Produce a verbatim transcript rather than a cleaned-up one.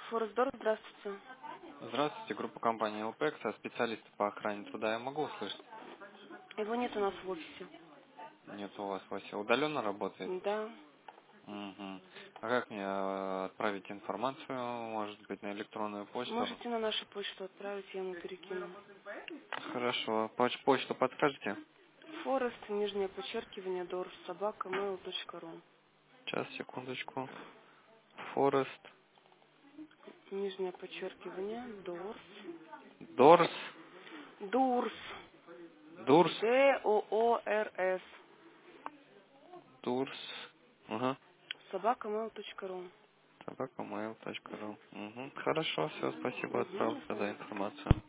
Форестдор, здравствуйте. Здравствуйте, группа компании ЛПЭКС, а специалисты по охране труда я могу услышать? Его нет у нас в офисе. Нет у вас, Вася, удаленно работает? Да. Угу. А как мне э, отправить информацию, может быть, на электронную почту? Можете на нашу почту отправить, я ему перекину. Хорошо. Поч- почту подскажете? Форест, нижнее подчеркивание, дор, собака, mail точка ру. Сейчас, секундочку. Форест. Нижнее подчеркивание, дорс. Дорс. Дурс. Дурс. Д О О Р С. Дурс. Угу. Собака, mail точка ру. собака мейл точка ру. Угу. Хорошо, все, спасибо, Угу, отправил до тогда свидания. информацию.